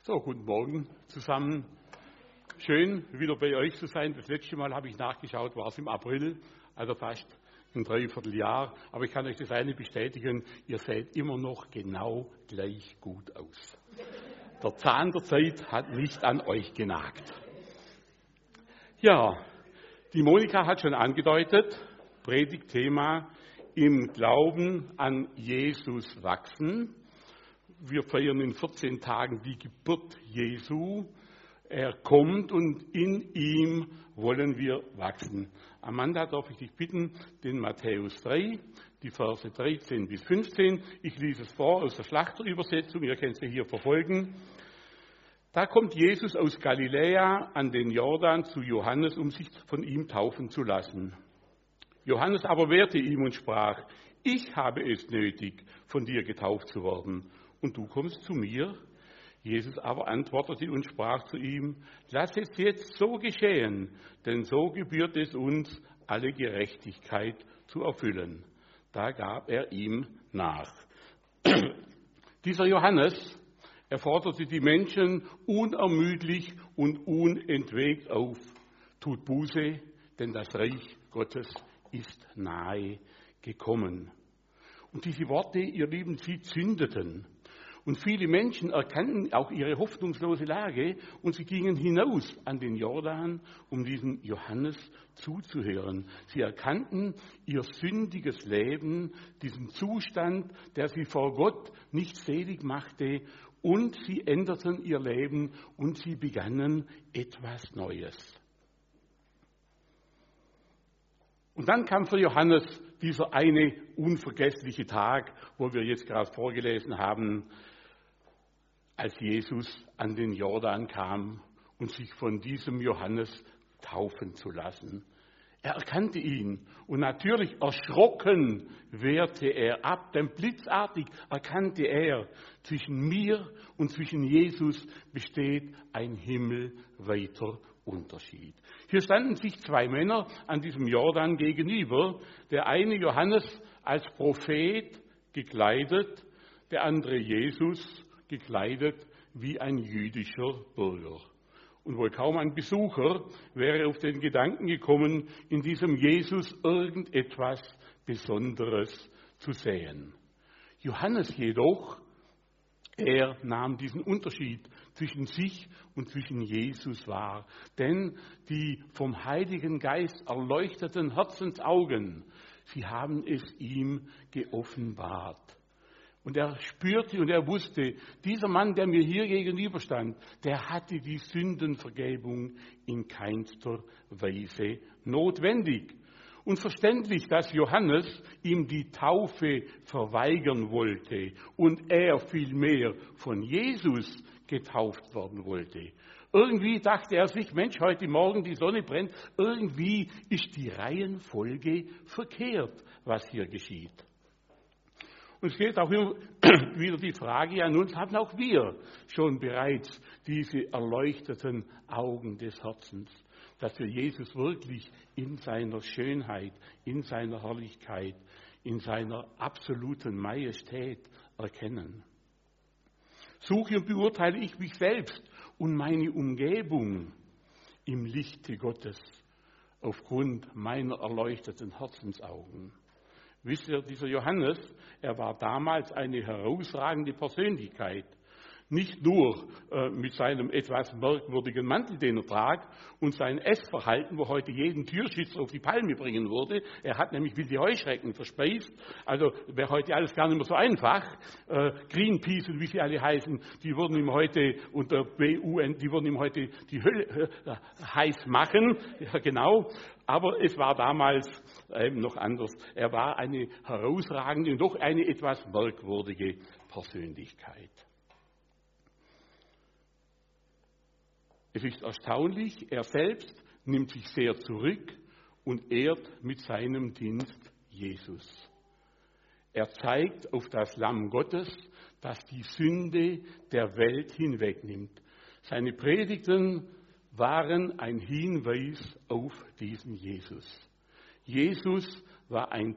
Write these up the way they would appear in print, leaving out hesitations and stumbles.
So, guten Morgen zusammen. Schön, wieder bei euch zu sein. Das letzte Mal habe ich nachgeschaut, war es im April, also fast ein Dreivierteljahr. Aber ich kann euch das eine bestätigen, ihr seht immer noch genau gleich gut aus. Der Zahn der Zeit hat nicht an euch genagt. Ja, die Monika hat schon angedeutet, Predigtthema im Glauben an Jesus wachsen. Wir feiern in 14 Tagen die Geburt Jesu. Er kommt und in ihm wollen wir wachsen. Amanda, darf ich dich bitten, den Matthäus 3, die Verse 13 bis 15. Ich lese es vor aus der Schlachterübersetzung, ihr könnt es hier verfolgen. Da kommt Jesus aus Galiläa an den Jordan zu Johannes, um sich von ihm taufen zu lassen. Johannes aber wehrte ihm und sprach: Ich habe es nötig, von dir getauft zu werden, und du kommst zu mir? Jesus aber antwortete und sprach zu ihm: Lass es jetzt so geschehen, denn so gebührt es uns, alle Gerechtigkeit zu erfüllen. Da gab er ihm nach. Dieser Johannes, er forderte die Menschen unermüdlich und unentwegt auf: Tut Buße, denn das Reich Gottes ist nahe gekommen. Und diese Worte, ihr Lieben, sie zündeten. Und viele Menschen erkannten auch ihre hoffnungslose Lage und sie gingen hinaus an den Jordan, um diesem Johannes zuzuhören. Sie erkannten ihr sündiges Leben, diesen Zustand, der sie vor Gott nicht selig machte, und sie änderten ihr Leben und sie begannen etwas Neues. Und dann kam für Johannes dieser eine unvergessliche Tag, wo wir jetzt gerade vorgelesen haben, als Jesus an den Jordan kam und sich von diesem Johannes taufen zu lassen. Er erkannte ihn und natürlich erschrocken wehrte er ab, denn blitzartig erkannte er, zwischen mir und zwischen Jesus besteht ein himmelweiter Unterschied. Hier standen sich zwei Männer an diesem Jordan gegenüber, der eine Johannes als Prophet gekleidet, der andere Jesus gekleidet wie ein jüdischer Bürger. Und wohl kaum ein Besucher wäre auf den Gedanken gekommen, in diesem Jesus irgendetwas Besonderes zu sehen. Johannes jedoch, er nahm diesen Unterschied zwischen sich und zwischen Jesus wahr. Denn die vom Heiligen Geist erleuchteten Herzensaugen, sie haben es ihm geoffenbart. Und er spürte und er wusste, dieser Mann, der mir hier gegenüberstand, der hatte die Sündenvergebung in keinster Weise notwendig. Und verständlich, dass Johannes ihm die Taufe verweigern wollte und er vielmehr von Jesus getauft werden wollte. Irgendwie dachte er sich, Mensch, heute Morgen die Sonne brennt, irgendwie ist die Reihenfolge verkehrt, was hier geschieht. Und es geht auch wieder die Frage an uns, haben auch wir schon bereits diese erleuchteten Augen des Herzens, dass wir Jesus wirklich in seiner Schönheit, in seiner Herrlichkeit, in seiner absoluten Majestät erkennen. Suche und beurteile ich mich selbst und meine Umgebung im Lichte Gottes aufgrund meiner erleuchteten Herzensaugen. Wisst ihr, dieser Johannes, er war damals eine herausragende Persönlichkeit. Nicht nur mit seinem etwas merkwürdigen Mantel, den er trug, und sein Essverhalten, wo heute jeden Türschützer auf die Palme bringen würde. Er hat nämlich wilde Heuschrecken verspeist. Also wäre heute alles gar nicht mehr so einfach. Greenpeace und wie sie alle heißen, die würden ihm heute unter BUN, die würden ihm heute die Hölle heiß machen. Ja, genau. Aber es war damals eben noch anders. Er war eine herausragende und doch eine etwas merkwürdige Persönlichkeit. Es ist erstaunlich, er selbst nimmt sich sehr zurück und ehrt mit seinem Dienst Jesus. Er zeigt auf das Lamm Gottes, das die Sünde der Welt hinwegnimmt. Seine Predigten waren ein Hinweis auf diesen Jesus. Jesus war ein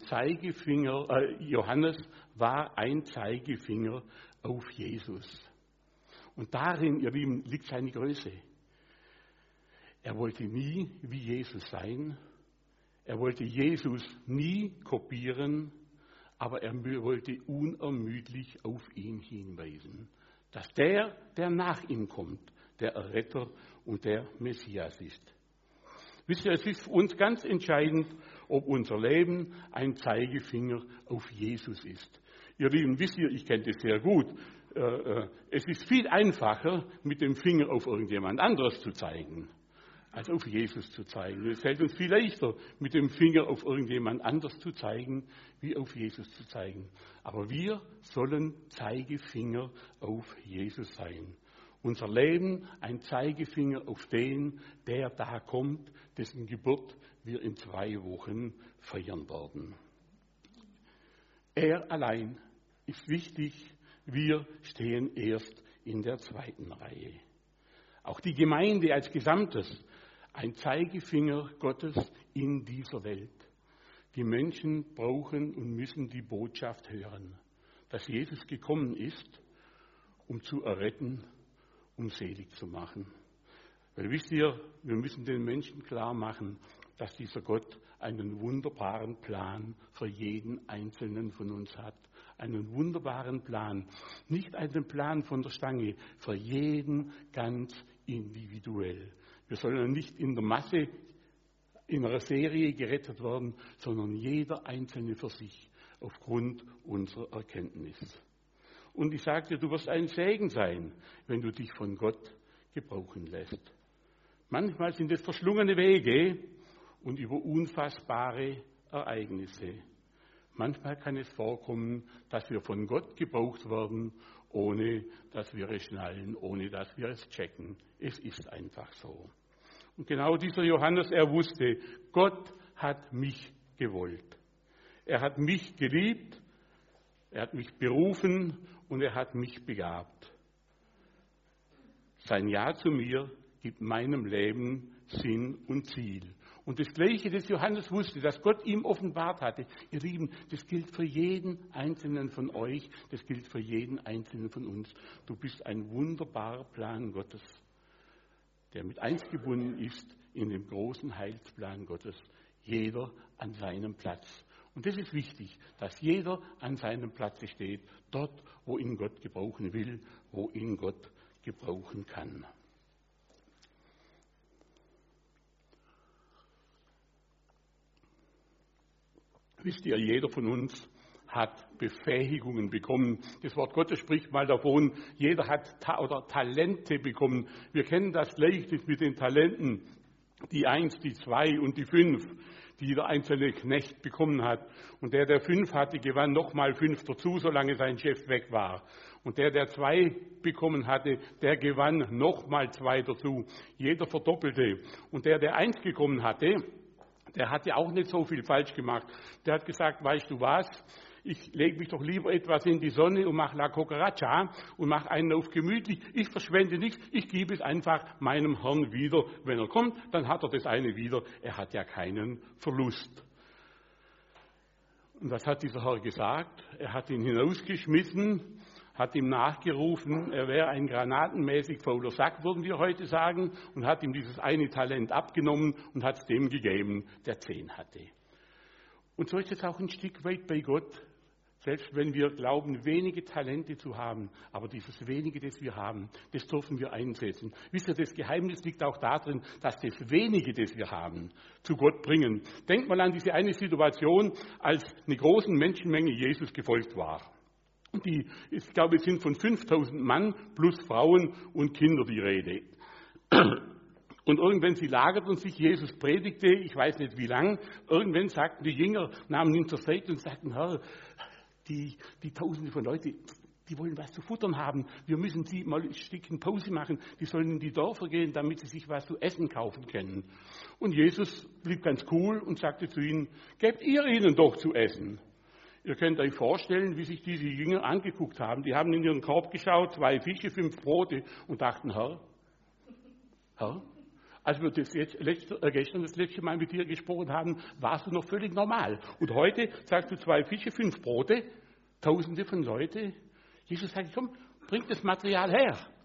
Zeigefinger, Johannes war ein Zeigefinger auf Jesus. Und darin, ihr Lieben, liegt seine Größe. Er wollte nie wie Jesus sein. Er wollte Jesus nie kopieren, aber er wollte unermüdlich auf ihn hinweisen, dass der nach ihm kommt, der Erretter und der Messias ist. Wisst ihr, es ist für uns ganz entscheidend, ob unser Leben ein Zeigefinger auf Jesus ist. Ihr Lieben, wisst ihr, ich kenne das sehr gut. Es ist viel einfacher, mit dem Finger auf irgendjemand anderes zu zeigen, als auf Jesus zu zeigen. Es fällt uns viel leichter, mit dem Finger auf irgendjemand anderes zu zeigen, wie auf Jesus zu zeigen. Aber wir sollen Zeigefinger auf Jesus sein. Unser Leben ein Zeigefinger auf den, der da kommt, dessen Geburt wir in 2 Wochen feiern werden. Er allein ist wichtig. Wir stehen erst in der 2. Reihe. Auch die Gemeinde als Gesamtes, ein Zeigefinger Gottes in dieser Welt. Die Menschen brauchen und müssen die Botschaft hören, dass Jesus gekommen ist, um zu erretten, um selig zu machen. Weil wisst ihr, wir müssen den Menschen klar machen, dass dieser Gott einen wunderbaren Plan für jeden Einzelnen von uns hat. Einen wunderbaren Plan. Nicht einen Plan von der Stange, für jeden ganz individuell. Wir sollen nicht in der Masse, in einer Serie gerettet werden, sondern jeder Einzelne für sich, aufgrund unserer Erkenntnis. Und ich sage dir, du wirst ein Segen sein, wenn du dich von Gott gebrauchen lässt. Manchmal sind es verschlungene Wege und über unfassbare Ereignisse. Manchmal kann es vorkommen, dass wir von Gott gebraucht werden, ohne dass wir es schnallen, ohne dass wir es checken. Es ist einfach so. Und genau dieser Johannes, er wusste, Gott hat mich gewollt. Er hat mich geliebt, er hat mich berufen und er hat mich begabt. Sein Ja zu mir gibt meinem Leben Sinn und Ziel. Und das Gleiche, das Johannes wusste, dass Gott ihm offenbart hatte, ihr Lieben, das gilt für jeden Einzelnen von euch, das gilt für jeden Einzelnen von uns. Du bist ein wunderbarer Plan Gottes, der mit eingebunden ist in dem großen Heilsplan Gottes. Jeder an seinem Platz. Und das ist wichtig, dass jeder an seinem Platz steht, dort, wo ihn Gott gebrauchen will, wo ihn Gott gebrauchen kann. Wisst ihr, jeder von uns hat Befähigungen bekommen. Das Wort Gottes spricht mal davon, jeder hat Talente bekommen. Wir kennen das Gleichnis mit den Talenten, die 1, die 2 und die 5, die jeder einzelne Knecht bekommen hat. Und der 5 hatte, gewann nochmal 5 dazu, solange sein Chef weg war. Und der 2 bekommen hatte, der gewann nochmal 2 dazu. Jeder verdoppelte. Und der 1 bekommen hatte, der hat ja auch nicht so viel falsch gemacht. Der hat gesagt, weißt du was, ich lege mich doch lieber etwas in die Sonne und mache La Cucaracha und mache einen auf gemütlich. Ich verschwende nichts, ich gebe es einfach meinem Herrn wieder. Wenn er kommt, dann hat er das eine wieder. Er hat ja keinen Verlust. Und was hat dieser Herr gesagt? Er hat ihn hinausgeschmissen, hat ihm nachgerufen, er wäre ein granatenmäßig fauler Sack, würden wir heute sagen, und hat ihm dieses eine Talent abgenommen und hat es dem gegeben, der 10 hatte. Und so ist es auch ein Stück weit bei Gott, selbst wenn wir glauben, wenige Talente zu haben, aber dieses wenige, das wir haben, das dürfen wir einsetzen. Wisst ihr, das Geheimnis liegt auch darin, dass das wenige, das wir haben, zu Gott bringen. Denkt mal an diese eine Situation, als eine große Menschenmenge Jesus gefolgt war. Und ich glaube, es sind von 5000 Mann plus Frauen und Kinder die Rede. Und irgendwann, sie lagerten sich, Jesus predigte, ich weiß nicht wie lang, irgendwann sagten die Jünger, nahmen ihn zur Seite und sagten, Herr, die Tausende von Leuten, die wollen was zu futtern haben, wir müssen sie mal ein Stückchen Pause machen, die sollen in die Dörfer gehen, damit sie sich was zu essen kaufen können. Und Jesus blieb ganz cool und sagte zu ihnen, gebt ihr ihnen doch zu essen. Ihr könnt euch vorstellen, wie sich diese Jünger angeguckt haben. Die haben in ihren Korb geschaut, 2 Fische, 5 Brote und dachten, Herr, als wir gestern das letzte Mal mit dir gesprochen haben, warst du noch völlig normal. Und heute sagst du 2 Fische, 5 Brote, Tausende von Leuten. Jesus sagt, komm, bring das Material her.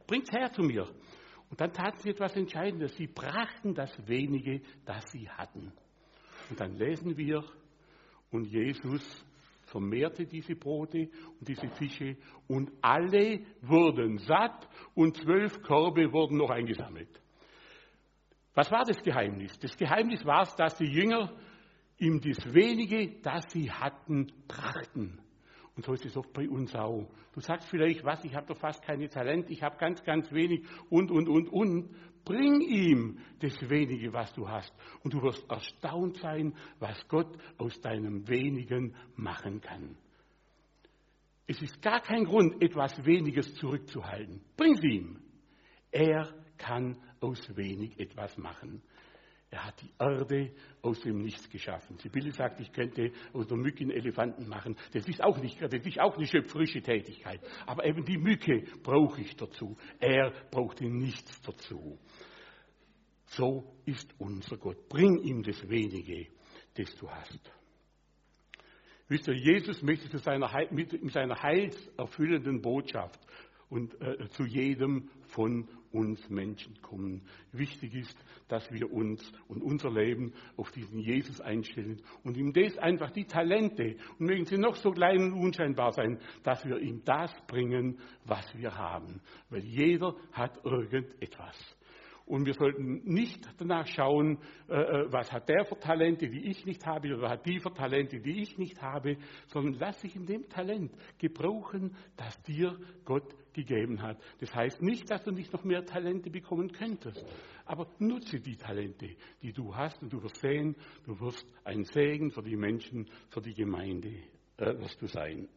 bringt's her zu mir. Und dann taten sie etwas Entscheidendes. Sie brachten das Wenige, das sie hatten. Und dann lesen wir, und Jesus vermehrte diese Brote und diese Fische und alle wurden satt und 12 Körbe wurden noch eingesammelt. Was war das Geheimnis? Das Geheimnis war es, dass die Jünger ihm das Wenige, das sie hatten, brachten. Und so ist es oft bei uns auch. Du sagst vielleicht, was, ich habe doch fast keine Talente, ich habe ganz, ganz wenig und. Bring ihm das Wenige, was du hast. Und du wirst erstaunt sein, was Gott aus deinem Wenigen machen kann. Es ist gar kein Grund, etwas Weniges zurückzuhalten. Bring's ihm. Er kann aus wenig etwas machen. Er hat die Erde aus dem Nichts geschaffen. Sibylle sagt, ich könnte aus der Mücke einen Elefanten machen. Das ist auch eine schöpferische Tätigkeit. Aber eben die Mücke brauche ich dazu. Er brauchte nichts dazu. So ist unser Gott. Bring ihm das Wenige, das du hast. Wisst ihr, Jesus möchte mit seiner heilserfüllenden Botschaft und zu jedem von uns Menschen kommen. Wichtig ist, dass wir uns und unser Leben auf diesen Jesus einstellen und ihm das einfach die Talente, und mögen sie noch so klein und unscheinbar sein, dass wir ihm das bringen, was wir haben. Weil jeder hat irgendetwas. Und wir sollten nicht danach schauen, was hat der für Talente, die ich nicht habe, oder hat die für Talente, die ich nicht habe, sondern lass dich in dem Talent gebrauchen, das dir Gott gegeben hat. Das heißt nicht, dass du nicht noch mehr Talente bekommen könntest, aber nutze die Talente, die du hast, und du wirst sehen, du wirst ein Segen für die Menschen, für die Gemeinde wirst du sein.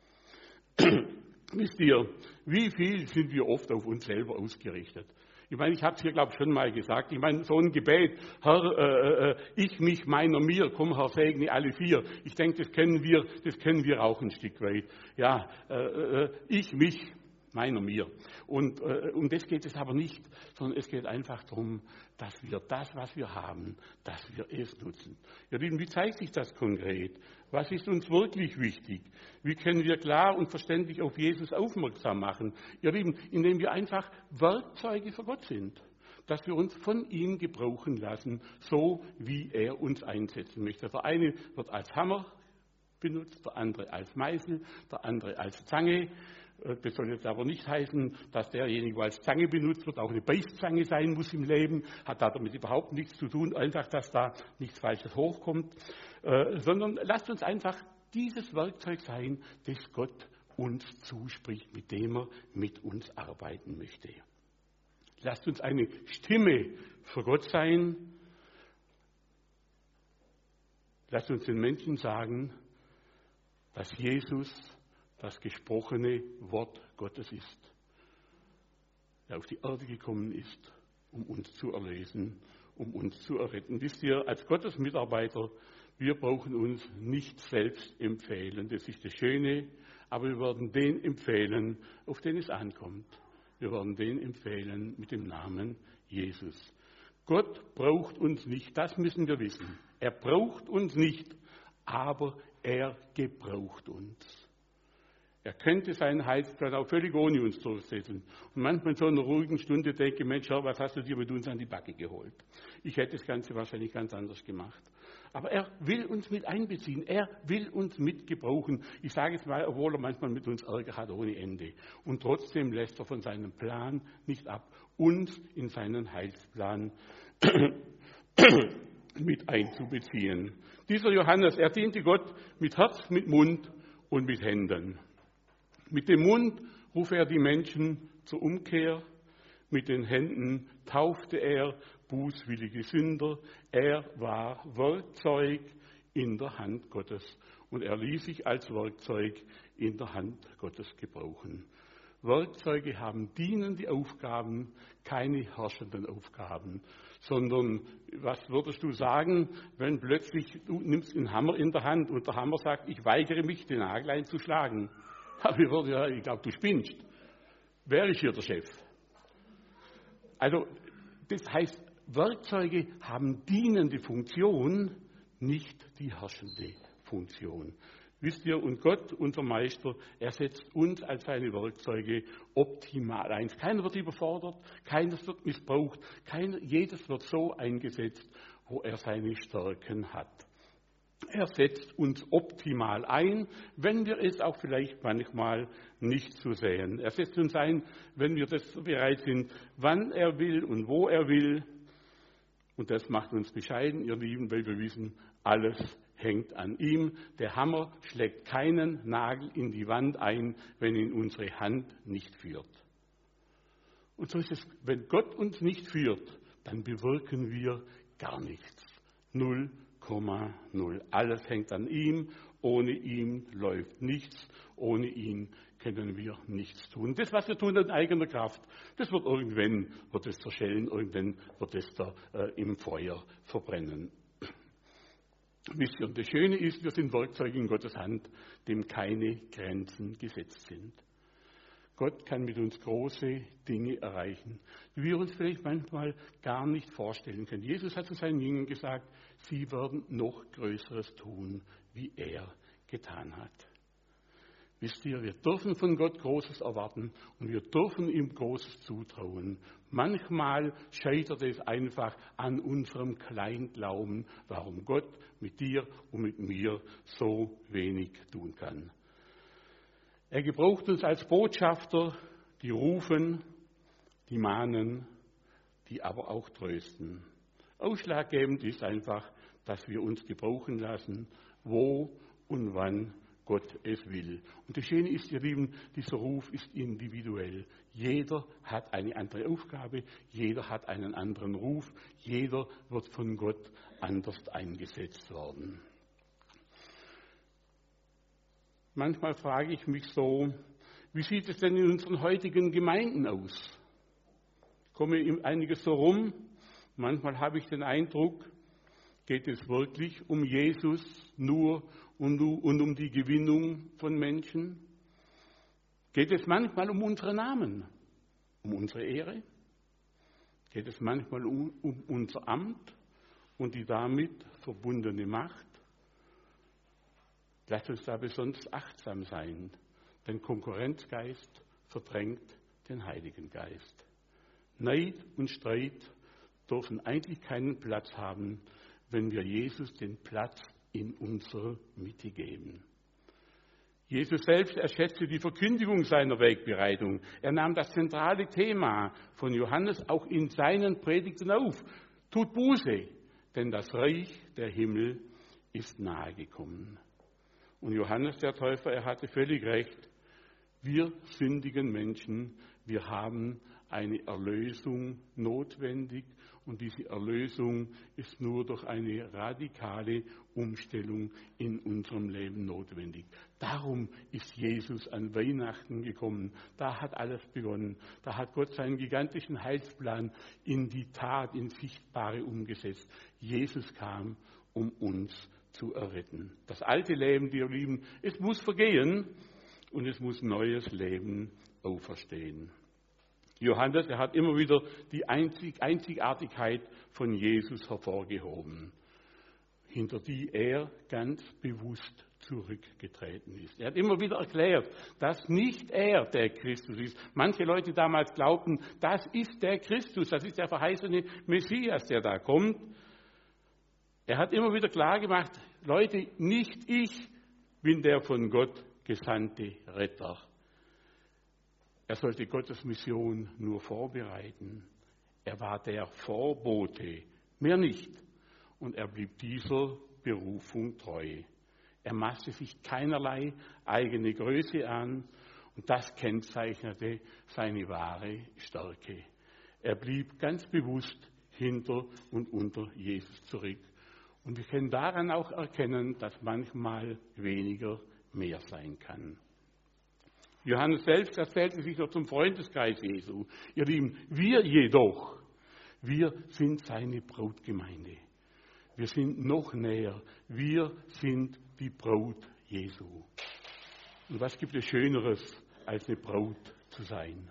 Wisst ihr, wie viel sind wir oft auf uns selber ausgerichtet? Ich meine, ich habe es hier, glaube ich, schon mal gesagt. Ich meine, so ein Gebet, Herr, ich, mich, meiner, mir, komm, Herr, segne alle vier. Ich denke, das kennen wir auch ein Stück weit. Ja, ich, mich, meiner, mir. Und um das geht es aber nicht, sondern es geht einfach darum, dass wir das, was wir haben, dass wir es nutzen. Ja, Lieben, wie zeigt sich das konkret? Was ist uns wirklich wichtig? Wie können wir klar und verständlich auf Jesus aufmerksam machen? Ihr Lieben, indem wir einfach Werkzeuge für Gott sind. Dass wir uns von ihm gebrauchen lassen, so wie er uns einsetzen möchte. Der eine wird als Hammer benutzt, der andere als Meißel, der andere als Zange. Das soll jetzt aber nicht heißen, dass derjenige, der als Zange benutzt wird, auch eine Beißzange sein muss im Leben. Hat damit überhaupt nichts zu tun, einfach, dass da nichts Falsches hochkommt. Sondern lasst uns einfach dieses Werkzeug sein, das Gott uns zuspricht, mit dem er mit uns arbeiten möchte. Lasst uns eine Stimme für Gott sein. Lasst uns den Menschen sagen, dass Jesus das gesprochene Wort Gottes ist, der auf die Erde gekommen ist, um uns zu erlösen, um uns zu erretten. Wisst ihr, als Gottes Mitarbeiter, wir brauchen uns nicht selbst empfehlen. Das ist das Schöne, aber wir werden den empfehlen, auf den es ankommt. Wir werden den empfehlen mit dem Namen Jesus. Gott braucht uns nicht, das müssen wir wissen. Er braucht uns nicht, aber er gebraucht uns. Er könnte seinen Heilsplan auch völlig ohne uns durchsetzen. Und manchmal in so einer ruhigen Stunde denke ich, Mensch, was hast du dir mit uns an die Backe geholt? Ich hätte das Ganze wahrscheinlich ganz anders gemacht. Aber er will uns mit einbeziehen. Er will uns mitgebrauchen. Ich sage es mal, obwohl er manchmal mit uns Ärger hat ohne Ende. Und trotzdem lässt er von seinem Plan nicht ab, uns in seinen Heilsplan mit einzubeziehen. Dieser Johannes, er diente Gott mit Herz, mit Mund und mit Händen. Mit dem Mund ruft er die Menschen zur Umkehr, mit den Händen taufte er bußwillige Sünder. Er war Werkzeug in der Hand Gottes und er ließ sich als Werkzeug in der Hand Gottes gebrauchen. Werkzeuge haben dienende Aufgaben, keine herrschenden Aufgaben, sondern was würdest du sagen, wenn plötzlich du nimmst einen Hammer in der Hand und der Hammer sagt, ich weigere mich, den Nagel einzuschlagen. Ich glaube, du spinnst. Wer ist hier der Chef? Also, das heißt, Werkzeuge haben dienende Funktion, nicht die herrschende Funktion. Wisst ihr, und Gott, unser Meister, er setzt uns als seine Werkzeuge optimal ein. Keiner wird überfordert, keines wird missbraucht, jedes wird so eingesetzt, wo er seine Stärken hat. Er setzt uns optimal ein, wenn wir es auch vielleicht manchmal nicht so sehen. Er setzt uns ein, wenn wir das bereit sind, wann er will und wo er will. Und das macht uns bescheiden, ihr Lieben, weil wir wissen, alles hängt an ihm. Der Hammer schlägt keinen Nagel in die Wand ein, wenn ihn unsere Hand nicht führt. Und so ist es, wenn Gott uns nicht führt, dann bewirken wir gar nichts. 0,0. Alles hängt an ihm. Ohne ihn läuft nichts. Ohne ihn können wir nichts tun. Das, was wir tun in eigener Kraft, das wird es zerschellen, irgendwann wird es da im Feuer verbrennen. Wisst ihr, und das Schöne ist, wir sind Werkzeuge in Gottes Hand, dem keine Grenzen gesetzt sind. Gott kann mit uns große Dinge erreichen, die wir uns vielleicht manchmal gar nicht vorstellen können. Jesus hat zu seinen Jüngern gesagt, sie werden noch Größeres tun, wie er getan hat. Wisst ihr, wir dürfen von Gott Großes erwarten und wir dürfen ihm Großes zutrauen. Manchmal scheitert es einfach an unserem Kleinglauben, warum Gott mit dir und mit mir so wenig tun kann. Er gebraucht uns als Botschafter, die rufen, die mahnen, die aber auch trösten. Ausschlaggebend ist einfach, dass wir uns gebrauchen lassen, wo und wann Gott es will. Und das Schöne ist, ihr Lieben, dieser Ruf ist individuell. Jeder hat eine andere Aufgabe, jeder hat einen anderen Ruf, jeder wird von Gott anders eingesetzt worden. Manchmal frage ich mich so, wie sieht es denn in unseren heutigen Gemeinden aus? Komme einiges so rum. Manchmal habe ich den Eindruck, geht es wirklich um Jesus nur und um die Gewinnung von Menschen? Geht es manchmal um unsere Namen, um unsere Ehre? Geht es manchmal um unser Amt und die damit verbundene Macht? Lasst uns da besonders achtsam sein, denn Konkurrenzgeist verdrängt den Heiligen Geist. Neid und Streit dürfen eigentlich keinen Platz haben, wenn wir Jesus den Platz in unserer Mitte geben. Jesus selbst, er schätzte die Verkündigung seiner Wegbereitung. Er nahm das zentrale Thema von Johannes auch in seinen Predigten auf. Tut Buße, denn das Reich der Himmel ist nahegekommen. Und Johannes der Täufer, er hatte völlig recht. Wir sündigen Menschen, wir haben eine Erlösung notwendig und diese Erlösung ist nur durch eine radikale Umstellung in unserem Leben notwendig. Darum ist Jesus an Weihnachten gekommen. Da hat alles begonnen. Da hat Gott seinen gigantischen Heilsplan in die Tat, in Sichtbare umgesetzt. Jesus kam, um uns zu erretten. Das alte Leben, ihr Lieben, es muss vergehen und es muss neues Leben auferstehen. Johannes, er hat immer wieder die Einzigartigkeit von Jesus hervorgehoben, hinter die er ganz bewusst zurückgetreten ist. Er hat immer wieder erklärt, dass nicht er der Christus ist. Manche Leute damals glaubten, das ist der Christus, das ist der verheißene Messias, der da kommt. Er hat immer wieder klar gemacht, Leute, nicht ich bin der von Gott gesandte Retter. Er sollte Gottes Mission nur vorbereiten. Er war der Vorbote, mehr nicht. Und er blieb dieser Berufung treu. Er maßte sich keinerlei eigene Größe an und das kennzeichnete seine wahre Stärke. Er blieb ganz bewusst hinter und unter Jesus zurück. Und wir können daran auch erkennen, dass manchmal weniger mehr sein kann. Johannes selbst erzählte sich noch zum Freundeskreis Jesu. Ihr Lieben, wir jedoch, wir sind seine Brautgemeinde. Wir sind noch näher. Wir sind die Braut Jesu. Und was gibt es Schöneres, als eine Braut zu sein?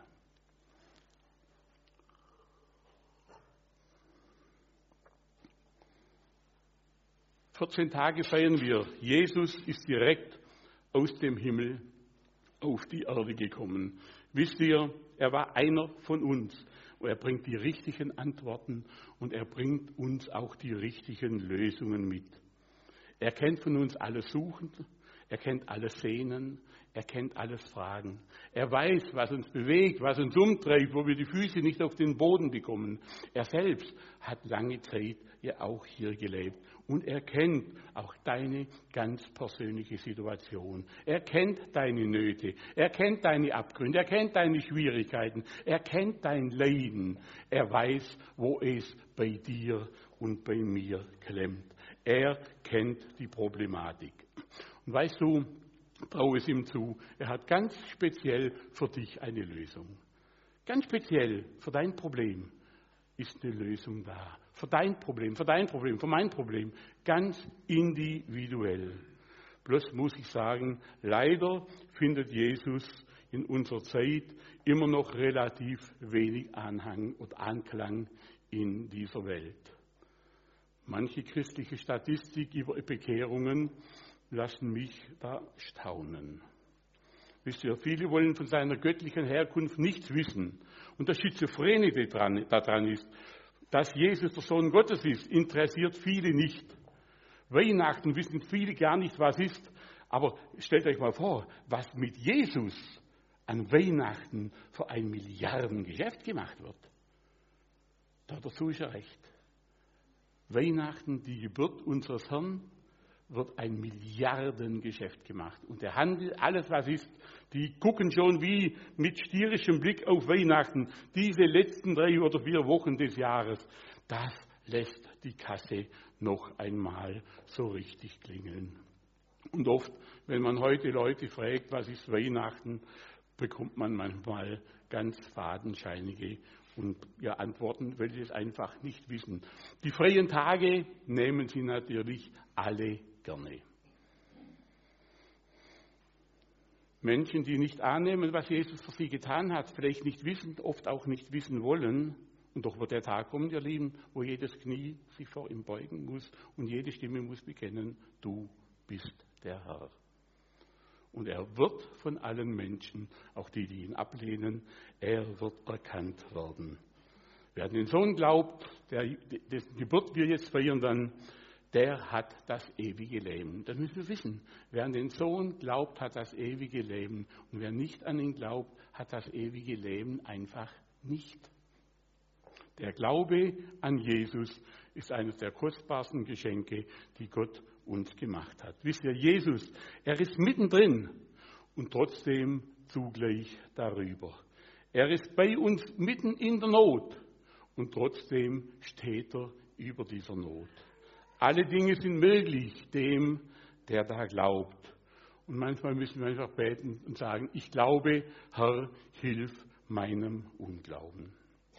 –14 Tage feiern wir. Jesus ist direkt aus dem Himmel auf die Erde gekommen. Wisst ihr, er war einer von uns. Und er bringt die richtigen Antworten und er bringt uns auch die richtigen Lösungen mit. Er kennt von uns alles Suchen, er kennt alles Sehnen, er kennt alles Fragen. Er weiß, was uns bewegt, was uns umtreibt, wo wir die Füße nicht auf den Boden bekommen. Er selbst hat lange Zeit ja auch hier gelebt. Und er kennt auch deine ganz persönliche Situation. Er kennt deine Nöte, er kennt deine Abgründe, er kennt deine Schwierigkeiten, er kennt dein Leiden. Er weiß, wo es bei dir und bei mir klemmt. Er kennt die Problematik. Und weißt du, traue es ihm zu, er hat ganz speziell für dich eine Lösung. Ganz speziell für dein Problem ist eine Lösung da. Für dein Problem, für mein Problem. Ganz individuell. Bloß muss ich sagen, leider findet Jesus in unserer Zeit immer noch relativ wenig Anhang und Anklang in dieser Welt. Manche christliche Statistik über Bekehrungen lassen mich da staunen. Wisst ihr, viele wollen von seiner göttlichen Herkunft nichts wissen. Und das Schizophrene daran ist, dass Jesus der Sohn Gottes ist, interessiert viele nicht. Weihnachten wissen viele gar nicht, was ist. Aber stellt euch mal vor, was mit Jesus an Weihnachten für ein Milliardengeschäft gemacht wird. Dazu ist er recht. Weihnachten, die Geburt unseres Herrn, wird ein Milliardengeschäft gemacht. Und der Handel, alles was ist, die gucken schon wie mit stierischem Blick auf Weihnachten. Diese letzten 3 oder 4 Wochen des Jahres, das lässt die Kasse noch einmal so richtig klingeln. Und oft, wenn man heute Leute fragt, was ist Weihnachten, bekommt man manchmal ganz fadenscheinige Antworten, weil sie es einfach nicht wissen. Die freien Tage nehmen sie natürlich alle gerne. Menschen, die nicht annehmen, was Jesus für sie getan hat, vielleicht nicht wissen, oft auch nicht wissen wollen. Und doch wird der Tag kommen, ihr Lieben, wo jedes Knie sich vor ihm beugen muss und jede Stimme muss bekennen, du bist der Herr. Und er wird von allen Menschen, auch die ihn ablehnen, er wird erkannt werden. Wer an den Sohn glaubt, dessen Geburt wir jetzt feiern dann, der hat das ewige Leben. Das müssen wir wissen. Wer an den Sohn glaubt, hat das ewige Leben. Und wer nicht an ihn glaubt, hat das ewige Leben einfach nicht. Der Glaube an Jesus ist eines der kostbarsten Geschenke, die Gott uns gemacht hat. Wisst ihr, Jesus, er ist mittendrin und trotzdem zugleich darüber. Er ist bei uns mitten in der Not und trotzdem steht er über dieser Not. Alle Dinge sind möglich dem, der da glaubt. Und manchmal müssen wir einfach beten und sagen, ich glaube, Herr, hilf meinem Unglauben.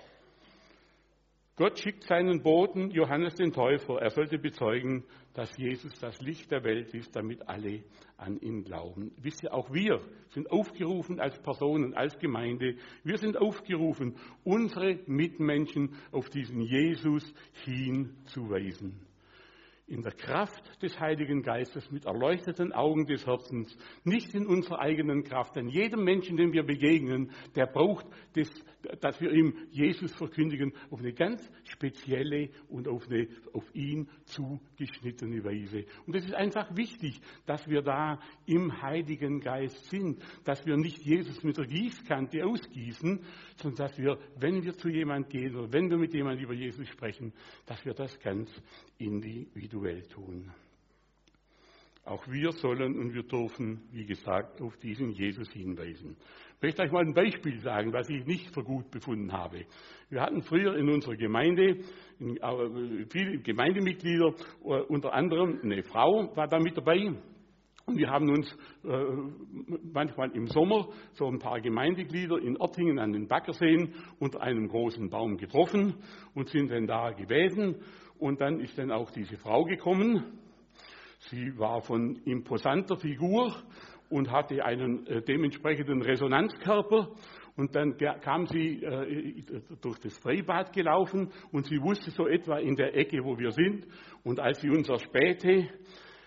Gott schickt seinen Boten, Johannes den Täufer. Er sollte bezeugen, dass Jesus das Licht der Welt ist, damit alle an ihn glauben. Wisst ihr, auch wir sind aufgerufen als Personen, als Gemeinde. Wir sind aufgerufen, unsere Mitmenschen auf diesen Jesus hinzuweisen. In der Kraft des Heiligen Geistes, mit erleuchteten Augen des Herzens, nicht in unserer eigenen Kraft. Denn jedem Menschen, den wir begegnen, der braucht, dass wir ihm Jesus verkündigen, auf eine ganz spezielle und auf ihn zugeschnittene Weise. Und es ist einfach wichtig, dass wir da im Heiligen Geist sind, dass wir nicht Jesus mit der Gießkante ausgießen, sondern dass wir, wenn wir zu jemand gehen oder wenn wir mit jemand über Jesus sprechen, dass wir das ganz individuell tun. Auch wir sollen und wir dürfen, wie gesagt, auf diesen Jesus hinweisen. Ich möchte euch mal ein Beispiel sagen, was ich nicht für gut befunden habe. Wir hatten früher in unserer Gemeinde viele Gemeindemitglieder, unter anderem eine Frau war da mit dabei. Und wir haben uns manchmal im Sommer so ein paar Gemeindeglieder in Örtingen an den Baggerseen unter einem großen Baum getroffen und sind dann da gewesen. Und dann ist dann auch diese Frau gekommen. Sie war von imposanter Figur und hatte einen dementsprechenden Resonanzkörper. Und dann kam sie durch das Freibad gelaufen und sie wusste so etwa in der Ecke, wo wir sind. Und als sie uns erspähte,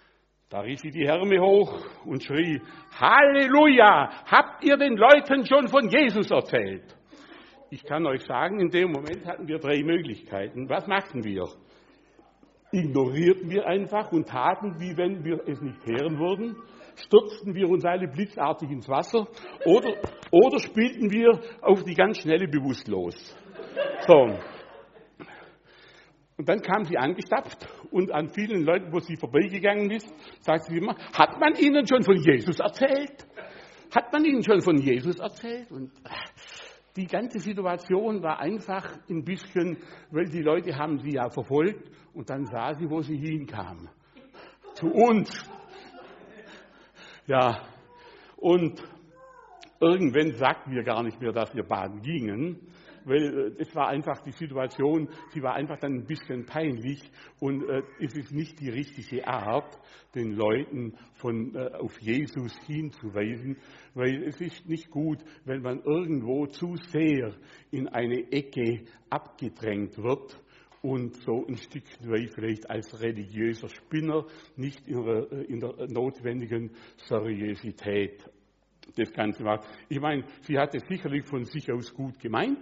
Da riss sie die Ärmel hoch und schrie, Halleluja, habt ihr den Leuten schon von Jesus erzählt? Ich kann euch sagen, in dem Moment hatten wir 3 Möglichkeiten. Was machten wir? Ignorierten wir einfach und taten, wie wenn wir es nicht hören würden? Stürzten wir uns alle blitzartig ins Wasser? Oder spielten wir auf die ganz schnelle bewusstlos? So. Und dann kam sie angestapft und an vielen Leuten, wo sie vorbeigegangen ist, sagt sie immer, hat man ihnen schon von Jesus erzählt? Hat man ihnen schon von Jesus erzählt? Und die ganze Situation war einfach ein bisschen, weil die Leute haben sie ja verfolgt und dann sah sie, wo sie hinkam. Zu uns. Ja, und irgendwann sagten wir gar nicht mehr, dass wir baden gingen, weil es war einfach die Situation, sie war einfach dann ein bisschen peinlich und es ist nicht die richtige Art, den Leuten auf Jesus hinzuweisen, weil es ist nicht gut, wenn man irgendwo zu sehr in eine Ecke abgedrängt wird und so ein Stück weit vielleicht als religiöser Spinner nicht in der notwendigen Seriosität das Ganze macht. Ich meine, sie hat es sicherlich von sich aus gut gemeint,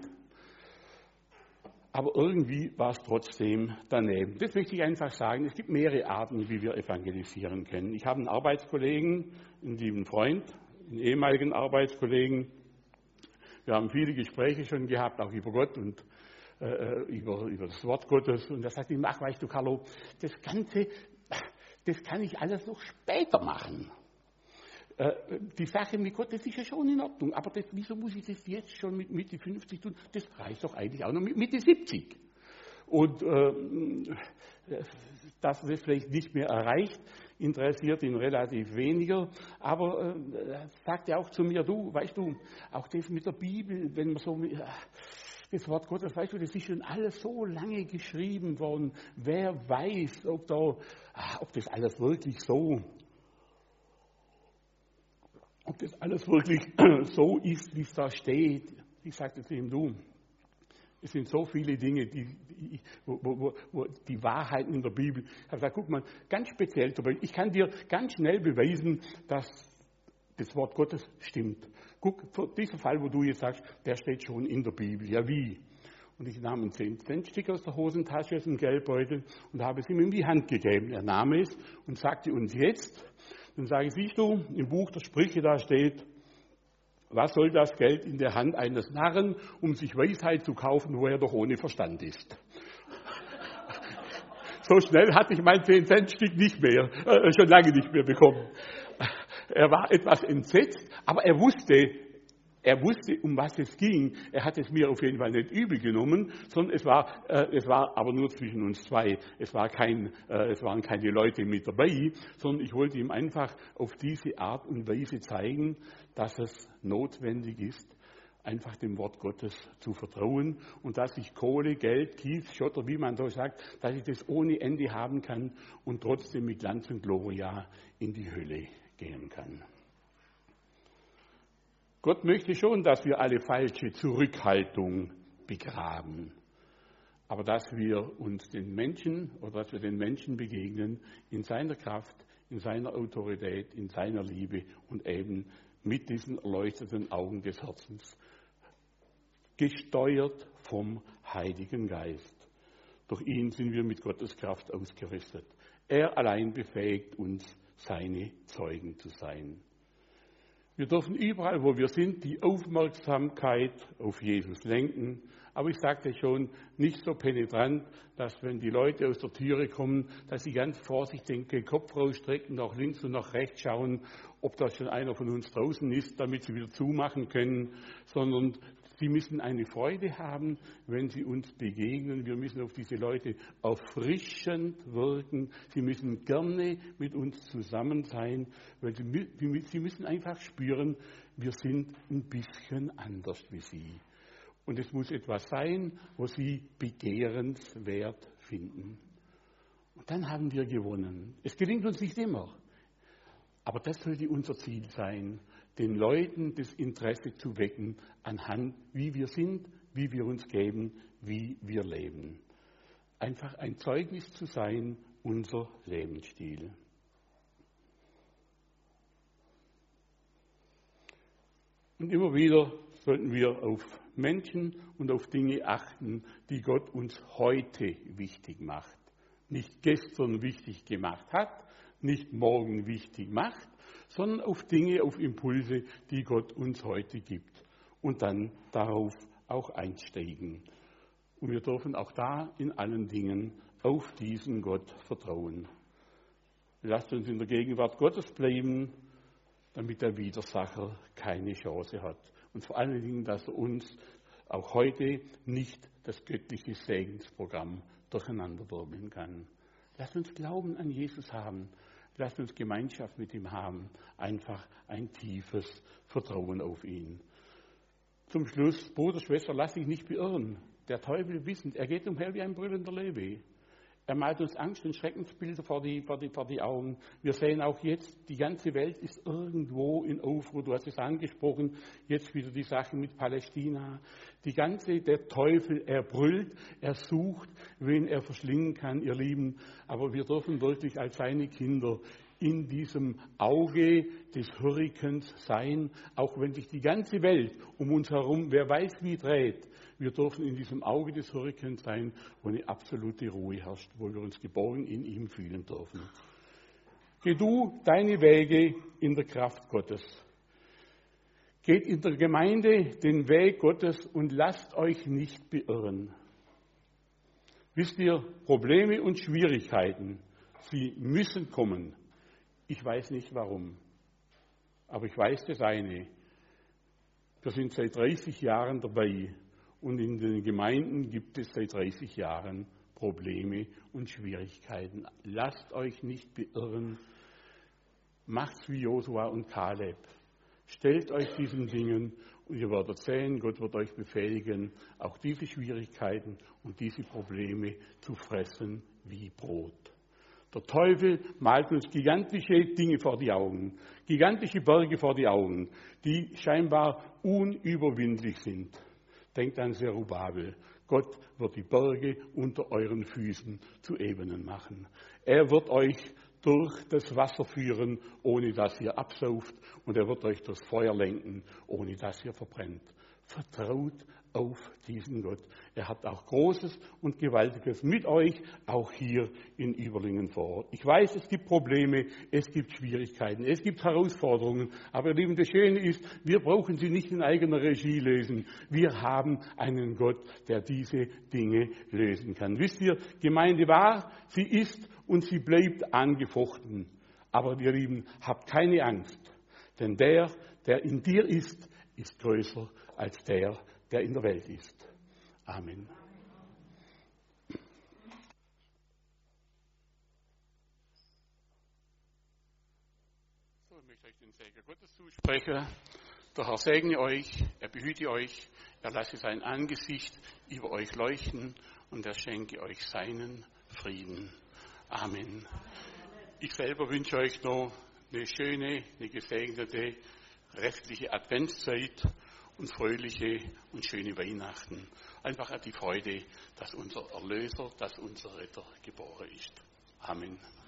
aber irgendwie war es trotzdem daneben. Das möchte ich einfach sagen. Es gibt mehrere Arten, wie wir evangelisieren können. Ich habe einen Arbeitskollegen, einen lieben Freund, einen ehemaligen Arbeitskollegen. Wir haben viele Gespräche schon gehabt, auch über Gott und über das Wort Gottes. Und er sagt ihm, ach, weißt du, Carlo, das Ganze, das kann ich alles noch später machen. Die Sache mit Gott, das ist ja schon in Ordnung, aber wieso muss ich das jetzt schon mit Mitte 50 tun? Das reicht doch eigentlich auch noch mit Mitte 70. Und dass das vielleicht nicht mehr erreicht, interessiert ihn relativ weniger, aber sagt er auch zu mir, du, weißt du, auch das mit der Bibel, wenn man so das Wort Gottes, weißt du, das ist schon alles so lange geschrieben worden, wer weiß, ob das alles wirklich so ist, wie es da steht. Ich sagte zu ihm, du, es sind so viele Dinge, wo die Wahrheiten in der Bibel, ich habe gesagt, guck mal, ganz speziell, ich kann dir ganz schnell beweisen, dass das Wort Gottes stimmt. Guck, dieser Fall, wo du jetzt sagst, der steht schon in der Bibel. Ja, wie? Und ich nahm einen 10-Cent-Stück aus der Hosentasche, aus dem Geldbeutel und habe es ihm in die Hand gegeben. Er nahm es und sagte uns jetzt, dann sage ich, siehst du, im Buch der Sprüche da steht, was soll das Geld in der Hand eines Narren, um sich Weisheit zu kaufen, wo er doch ohne Verstand ist? So schnell hatte ich mein 10-Cent-Stück nicht mehr, schon lange nicht mehr bekommen. Er war etwas entsetzt, aber er wusste, um was es ging. Er hat es mir auf jeden Fall nicht übel genommen, sondern es war aber nur zwischen uns zwei. Es waren keine Leute mit dabei, sondern ich wollte ihm einfach auf diese Art und Weise zeigen, dass es notwendig ist, einfach dem Wort Gottes zu vertrauen und dass ich Kohle, Geld, Kies, Schotter, wie man so sagt, dass ich das ohne Ende haben kann und trotzdem mit Glanz und Gloria in die Hölle gehen kann. Gott möchte schon, dass wir alle falsche Zurückhaltung begraben, aber dass wir uns den Menschen begegnen in seiner Kraft, in seiner Autorität, in seiner Liebe und eben mit diesen erleuchteten Augen des Herzens, gesteuert vom Heiligen Geist. Durch ihn sind wir mit Gottes Kraft ausgerüstet. Er allein befähigt uns, seine Zeugen zu sein. Wir dürfen überall, wo wir sind, die Aufmerksamkeit auf Jesus lenken. Aber ich sagte schon, nicht so penetrant, dass wenn die Leute aus der Türe kommen, dass sie ganz vorsichtig den Kopf rausstrecken, nach links und nach rechts schauen, ob da schon einer von uns draußen ist, damit sie wieder zumachen können, sondern sie müssen eine Freude haben, wenn sie uns begegnen. Wir müssen auf diese Leute erfrischend wirken. Sie müssen gerne mit uns zusammen sein, weil sie müssen einfach spüren, wir sind ein bisschen anders wie sie. Und es muss etwas sein, wo sie begehrenswert finden. Und dann haben wir gewonnen. Es gelingt uns nicht immer. Aber das sollte unser Ziel sein, den Leuten das Interesse zu wecken, anhand wie wir sind, wie wir uns geben, wie wir leben. Einfach ein Zeugnis zu sein, unser Lebensstil. Und immer wieder sollten wir auf Menschen und auf Dinge achten, die Gott uns heute wichtig macht. Nicht gestern wichtig gemacht hat, nicht morgen wichtig macht, sondern auf Dinge, auf Impulse, die Gott uns heute gibt. Und dann darauf auch einsteigen. Und wir dürfen auch da in allen Dingen auf diesen Gott vertrauen. Lasst uns in der Gegenwart Gottes bleiben, damit der Widersacher keine Chance hat. Und vor allen Dingen, dass er uns auch heute nicht das göttliche Segensprogramm durcheinanderwirbeln kann. Lasst uns Glauben an Jesus haben. Lasst uns Gemeinschaft mit ihm haben. Einfach ein tiefes Vertrauen auf ihn. Zum Schluss, Bruder, Schwester, lass dich nicht beirren. Der Teufel wissend, er geht umher wie ein brüllender Löwe. Er malt uns Angst und Schreckensbilder vor die Augen. Wir sehen auch jetzt, die ganze Welt ist irgendwo in Aufruhr. Du hast es angesprochen, jetzt wieder die Sache mit Palästina. Der Teufel, er brüllt, er sucht, wen er verschlingen kann, ihr Lieben. Aber wir dürfen wirklich als seine Kinder in diesem Auge des Hurrikans sein, auch wenn sich die ganze Welt um uns herum, wer weiß wie dreht. Wir dürfen in diesem Auge des Hurrikans sein, wo eine absolute Ruhe herrscht, wo wir uns geborgen in ihm fühlen dürfen. Geh du deine Wege in der Kraft Gottes. Geht in der Gemeinde den Weg Gottes und lasst euch nicht beirren. Wisst ihr, Probleme und Schwierigkeiten, sie müssen kommen. Ich weiß nicht warum, aber ich weiß das eine. Wir sind seit 30 Jahren dabei und in den Gemeinden gibt es seit 30 Jahren Probleme und Schwierigkeiten. Lasst euch nicht beirren. Macht's wie Josua und Kaleb. Stellt euch diesen Dingen und ihr werdet sehen, Gott wird euch befähigen, auch diese Schwierigkeiten und diese Probleme zu fressen wie Brot. Der Teufel malt uns gigantische Dinge vor die Augen, gigantische Berge vor die Augen, die scheinbar unüberwindlich sind. Denkt an Zerubabel. Gott wird die Berge unter euren Füßen zu Ebenen machen. Er wird euch durch das Wasser führen, ohne dass ihr absauft, und er wird euch durchs Feuer lenken, ohne dass ihr verbrennt. Vertraut auf diesen Gott. Er hat auch Großes und Gewaltiges mit euch, auch hier in Überlingen vor Ort. Ich weiß, es gibt Probleme, es gibt Schwierigkeiten, es gibt Herausforderungen, aber ihr Lieben, das Schöne ist, wir brauchen sie nicht in eigener Regie lösen. Wir haben einen Gott, der diese Dinge lösen kann. Wisst ihr, Gemeinde war, sie ist und sie bleibt angefochten. Aber ihr Lieben, habt keine Angst, denn der in dir ist größer als der in der Welt ist. Amen. So, ich möchte euch den Segen Gottes zusprechen. Der Herr segne euch, er behüte euch, er lasse sein Angesicht über euch leuchten und er schenke euch seinen Frieden. Amen. Ich selber wünsche euch noch eine schöne, eine gesegnete restliche Adventszeit und fröhliche und schöne Weihnachten. Einfach die Freude, dass unser Erlöser, dass unser Retter geboren ist. Amen.